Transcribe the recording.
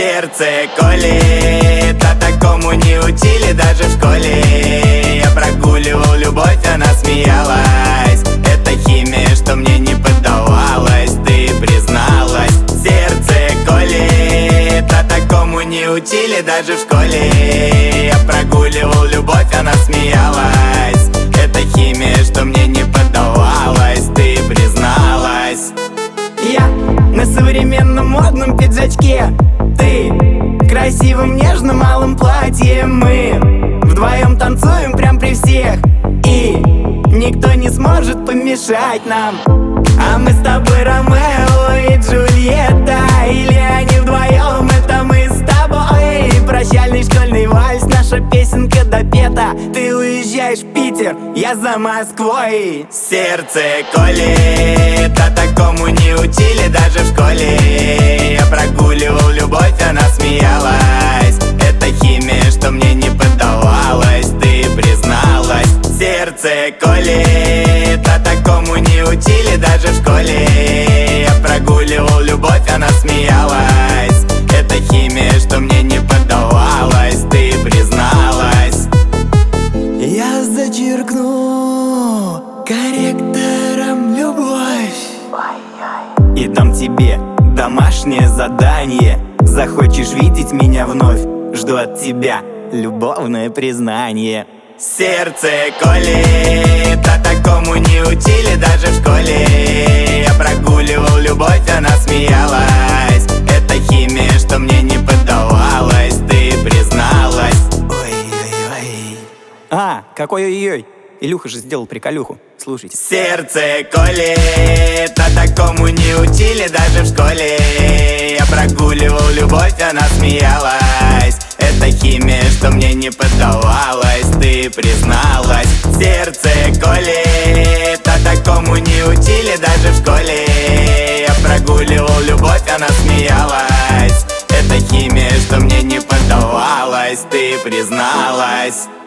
Сердце колет, а такому не учили даже в школе. Я прогуливал любовь, она смеялась. Это химия, что мне не поддавалась. Ты призналась. Сердце колет, а такому не учили даже в школе. Я прогуливал любовь, она смеялась. Это химия, что мне не поддавалась. Ты призналась. Я на современном модном пиджачке, ты в красивом нежном малом платье. Мы вдвоем танцуем прям при всех, и никто не сможет помешать нам. А мы с тобой Ромео и Джульетта, или они вдвоем, это мы с тобой. Прощальный школьный вальс, наша песенка допета. Ты уезжаешь в Питер, я за Москвой. Сердце колет, а такому не учили даже в школе. Я прогуливал любовь, она смеялась. Это химия, что мне не поддавалась. Ты призналась. Сердце колет, а такому не учили даже в школе. Я прогуливал любовь, она смеялась. Это химия, что мне не поддавалась. Ты призналась. Я зачеркну корректором любовь И дам тебе домашнее задание. Захочешь видеть меня вновь, жду от тебя любовное признание. Сердце колет, а такому не учили даже в школе. Я прогуливал любовь, она смеялась. Это химия, что мне не поддавалась. Ты призналась. Ой-ой-ой. Какой ой-ой. Илюха же сделал приколюху. Слушайте. Сердце колет, а такому не учили даже в школе. Я прогуливал любовь, она смеялась. Это химия, что мне не поддавалась. Ты призналась. Сердце колет, а такому не учили даже в школе. Я прогуливал любовь, она смеялась. Это химия, что мне не поддавалась. Ты призналась.